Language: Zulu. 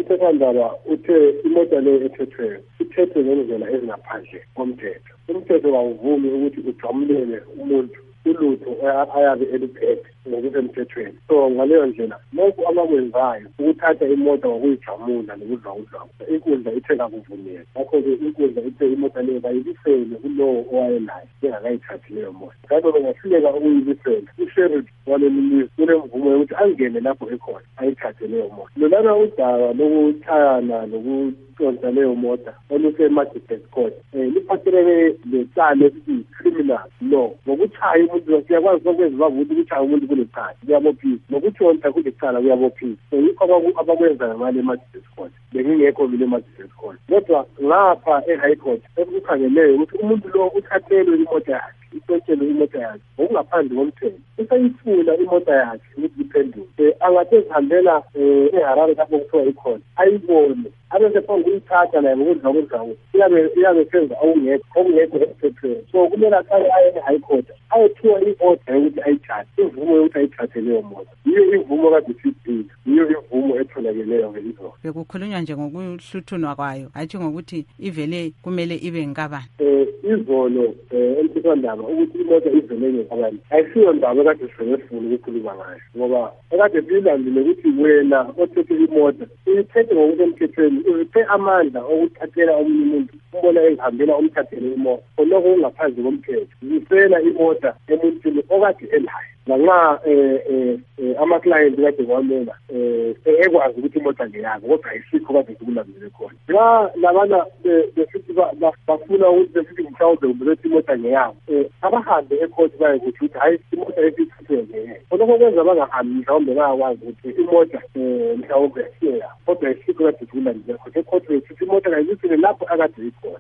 umthethwandaba uthe imoto le ethethweyo ithethwe ngendlela ezingaphandle komthetho. Umthetho awuvumi ukuthi ujamulele umuntu ulutho ayabe eliphethe ngokusemthethweni. So ngaleyo ndlela lokhu abakwenzayo ukuthatha imoto ngokuyijamula nokudlawudlawu, inkundla ithe kakuvumela. Ngakho-ke inkundla ithe imoto leyo bayibisele kulowo owayelayo engakayithathi leyo moto. Ngakho bengahluleka ukuyibisela, usheriff waleli unemvumo yokuthi angene lapho ekhona ayithathe leyo moto. Lolana udaba lokutshayana nokuconsa leyo mota oluse-Magistrate Court liphathelene lecala eliyi-criminal law. Ngokutshaya umuntu siyakwazi sokwenza bavuthi ukutshaya umuntu kulecala kuyabophisa, nokutshontsha kulecala kuyabophisa. So yikho abakwenza ngale Magistrate Court. Bengingekho mina eMagistrate Court, kodwa ngapha e-High Court ekukhangeleyo ukuthi umuntu lo uthathelwe imoto yakhe, itshontshelwe imoto yakhe ngokungaphandle komthetho. Usayifuna imoto yakhe ukuthi iphenduke, angathi ezihambela eHarare lapho kuthiwa ikhona ayibone abese phambi kuyithatha naye ngokudlawo iyabe senza okungekho emthethweni. So kumele aqale aye e-High Court ayethiwa i-order yokuthi ayithathe, imvumo yokuthi ayithathe leyo moto. Yiyo imvumo kade siyidinga, yiyo imvumo etholakeleyo ngelizolo. Bekukhulunywa nje ngokuhluthunwa kwayo, hatshi ngokuthi ivele kumele ibe ngabani. Izolo emthethwandaba ukuthi imoto ivele ngabani ayisiyo ndaba kade sifuna ukukhuluma ngayo, ngoba ekade siyilandile ukuthi wena othethe imoto uyithethe ngokusemthethweni, uziphe amandla okuthathela omunye umuntu umbona ezihambela umthathele imoto olokho ungaphandle komthetho. Zisela imota emuntwini okade elayo lanxa ama-client kade wamela ekwazi ukuthi imoto ngeyakho, kodwa ayisikho kade sikulandele khona. Nxa labana besithi bafuna ukuthi besithi mhlawumbe ubethi imoto ngeyakho, abahambe ecourt baye kuthi hayi imoto esiyithathwe ngeyakho. Lokho kwenza bangahambi mhlawumbe bayakwazi ukuthi imoto mhlawumbe siya, kodwa ayisikho kade sikulandele khona. Ecourt besithi imoto kayisile lapho akade ikhona.